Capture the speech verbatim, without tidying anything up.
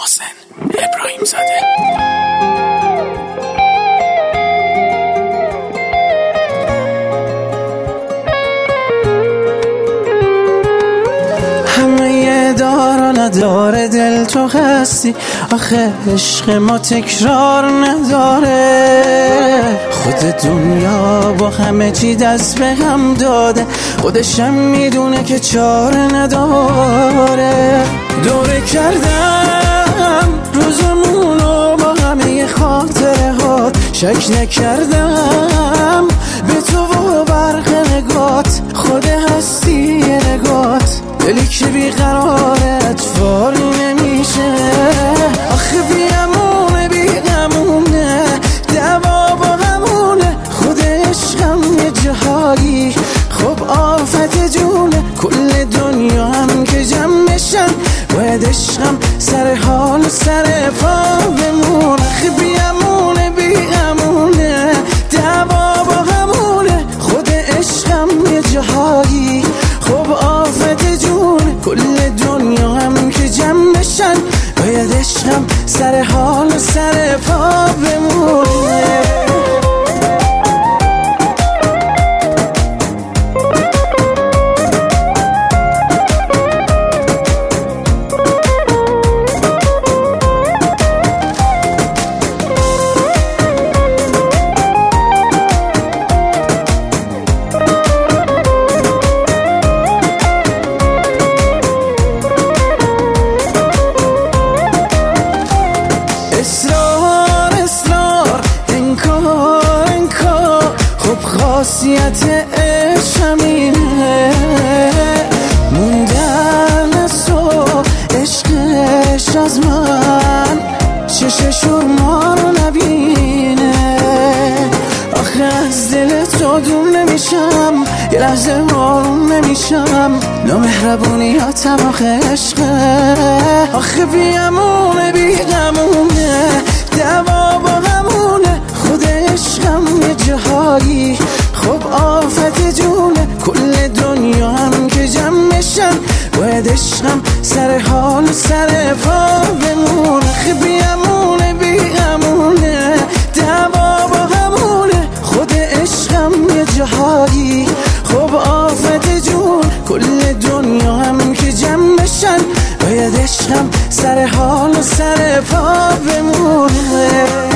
محسن ابراهیم زاده. همه دار و نداره دل تو هستی، آخه عشق ما تکرار نداره. خود دنیا با همه چی دست به هم داده، خودشم میدونه که چاره نداره. دوره کردم روزمونو با همه خاطره ها، شک نکردم به تو و برق نگات، خود هستی نگات، دلی که بیقراره اتفاری نمیشه. آخه بیامونه بیغمونه، دوا با همونه، خود عشقم یه جهایی خب آفت جونه. کل دنیا هم که جمع بشن باید عشقم سر حال و سر پا بمونه. آخه بیامونه بیغمونه، دوا با همونه، خود عشقم یه جهایی خب آفت جونه. کل دنیا هم که جمع بشن باید عشقم سر حال و سر پا بمونه. اصرار اصرار انکار انکار، خب خاصیت عشق همینه. موندن از تو عشقش از من، چششون ما رو نبینه. آخه از دل تو دور نمیشم، یه لحظه آروم نمیشم، نامهربونیاتم آخه عشقه. آخه بیامونه بیغمونه، دوا با همونه، خود عشقم یه جهایی خب آفت جونه. کل دنیا هم که جمع بشن باید عشقم سر حال و سر پا بمونه. آخه بیامونه بیغمونه، دوا با همونه، خود عشقم یه جهایی خب آفت جون. کل دنیا هم که جمع بشن باید عشقم سر حال و سر پا بمونه.